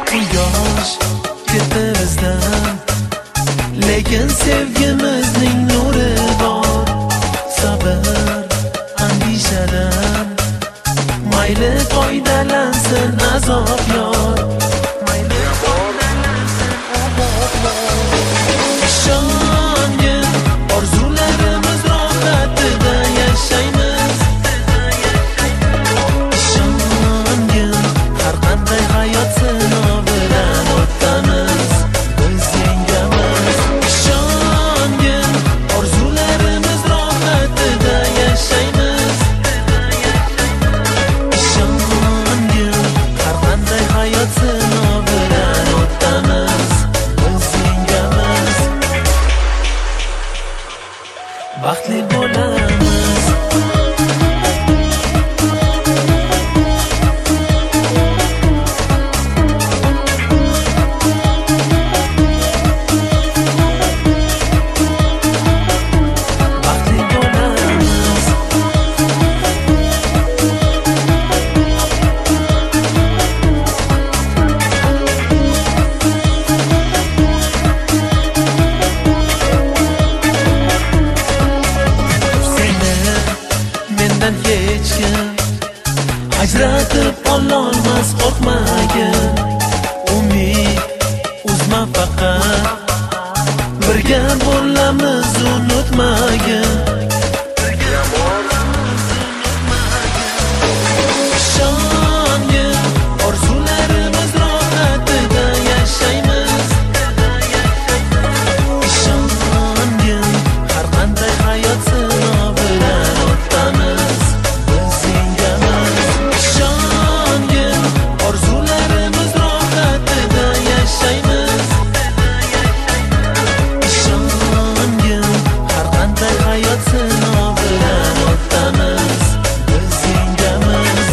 Quyosh ketdi bizdan, lekin sevgimizning nuri bor. Sabr andishadan, mayli foydalansin azob yor. Ishongin, orzularimiz rohatida yashaymiz. Ishongin, har qanday hayot sinovidan o'tamiz, biz yengamiz. Ishongin, orzularimiz rohatida yashaymiz. Ishongin, har qanday hayot sinovidan o'tamiz, biz yengamiz. Baxtli bo'lamiz. Baxtli bo'lamiz. Mendan hech kim ajratib ololmas, qo'rqmagin. Umid uzma faqat, birga bo'lamiz, unutmagin. Ishongin, orzularimiz rohatida yashaymiz. Ishongin, har qanday hayot sinovidan o'tamiz, biz yengamiz. Ishongin, orzularimiz rohatida yashaymiz. Ishongin, har qanday hayot sinovidan o'tamiz, biz yengamiz.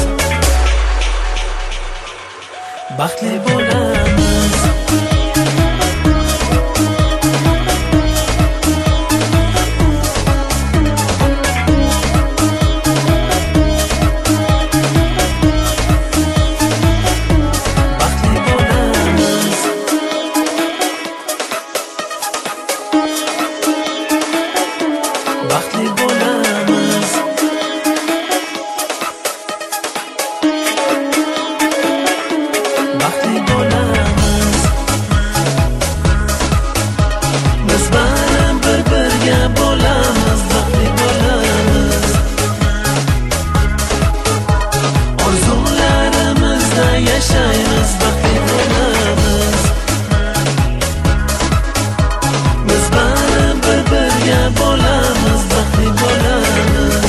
Baxtli bo'lamiz. Baxtli bo'lamiz. Baxtli bo'lamiz. Baxtli bo'lamiz. Biz baribir birga bo'lamiz. Baxtli bo'lamiz. Orzularimizda yashaymiz. Baxtli bo'lamiz. Biz baribir birga bo'lamiz. Baxtli bo'lamiz.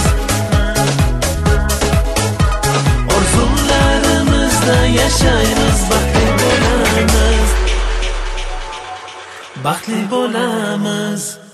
Orzularimizda yashaymiz. Baxtli bo'lamiz. Baxtli bo'lamiz.